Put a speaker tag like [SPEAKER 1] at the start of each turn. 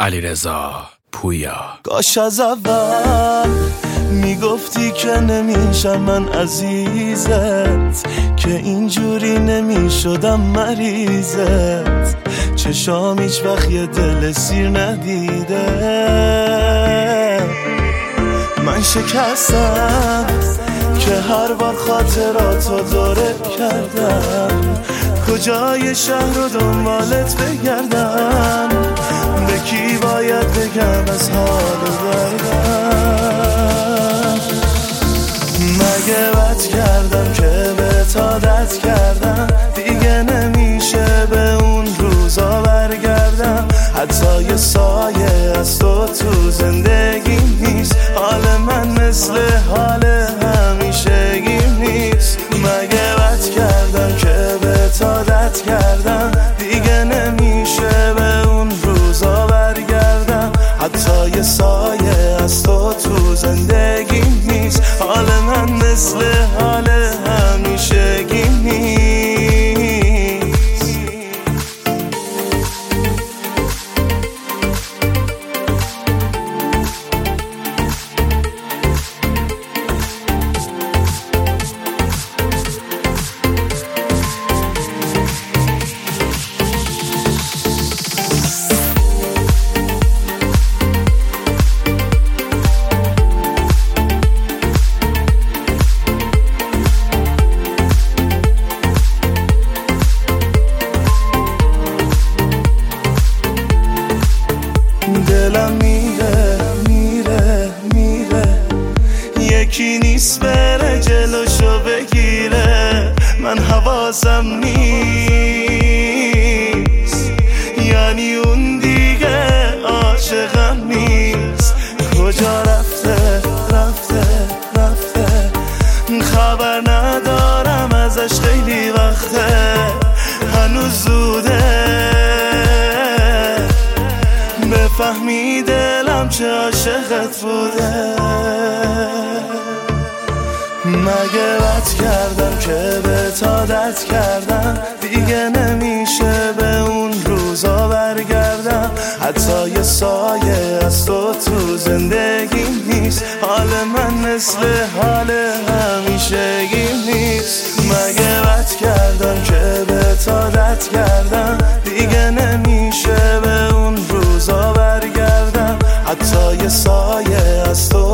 [SPEAKER 1] علیرضا پویا.
[SPEAKER 2] کاش از اول میگفتی که نمیشم من عزیزت، که اینجوری نمیشدم مریضت. چشام هیچ وقت یه دل سیر ندیده. من شکستم که هر بار خاطراتو دوره کردم، کجای شهر رو دنبالت بگردم، به کی باید بگم از حال دردم. مگه بد کردم که به عادت کردم، دیگه نمیشه به اون روزا برگردم. حتی یه سایه از تو زندگیم نیست، حال من مثل حال همیشگیم نیست. مگه بد کردم که به عادت کردم، دیگه نمیشه به اون روزا برگردم. حتی یه سایه از تو زندگیم نیست، حال من مثل حال همیشگیم نیست. دلم میره میره میره، یکی نیست بره جلوشو بگیره. من حواسم نیست، یعنی اون دیگه عاشقم نیست. کجا رفته رفته رفته، خبر ندارم ازش خیلی وقته. هنوز زوده بفهمی دلم چه عاشقت بوده. مگه بد کردم که به عادت کردم، دیگه نمیشه به اون روزا برگردم. حتی یه سایه از تو زندگیم نیست، حال من مثل حال همیشگیم نیست. مگه بد کردم که به عادت کردم، دیگه نمیشه به اون روزا برگردم. حتی یه سایه از تو